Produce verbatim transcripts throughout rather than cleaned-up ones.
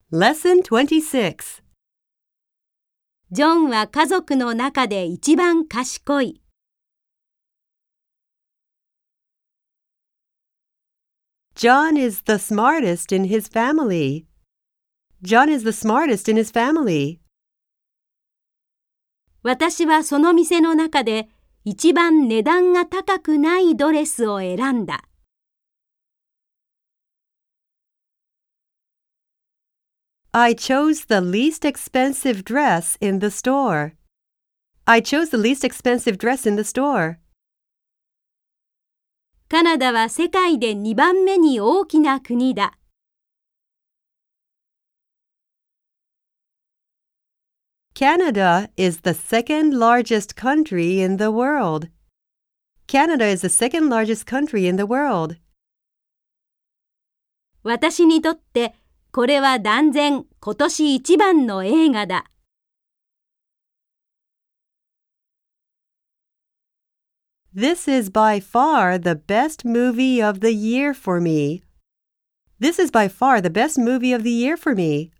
Lesson twenty-six. ジョンは家族の中で一番賢い。 John is the smartest in his family. John is the smartest in his family. 私はその店の中で一番値段が高くないドレスを選んだ。 I chose the least expensive dress in the store. I chose the least expensive dress in the store. カナダは世界でにばんめに大きな国だ。 Canada is the second largest country in the world. Canada is the second largest country in the world. 私にとってこれは断然今年一番の映画だ。 This is by far the best movie of the year for me. This is by far the best movie of the year for me.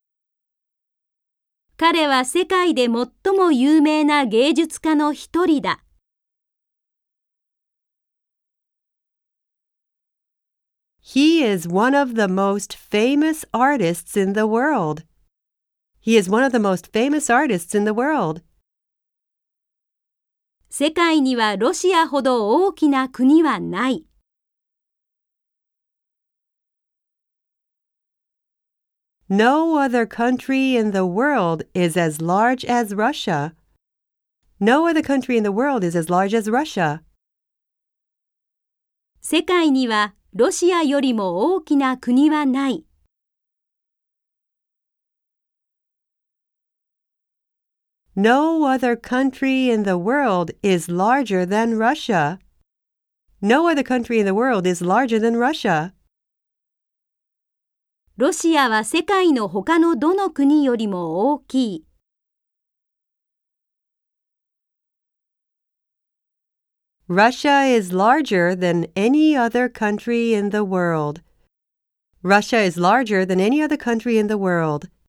彼は世界で最も有名な芸術家の一人だ。 He is one of the most famous artists in the world. He is one of the most famous artists in the world. 世界にはロシアほど大きな国はない。 No other country in the world is as large as Russia. No other country in the world is as large as Russia. 世界にはロシアよりも大きな国はない。 No other country in the world is larger than Russia. No other country in the world is larger than Russia. ロシアは世界の他のどの国よりも大きい。 Russia is larger than any other country in the world. Russia is larger than any other country in the world.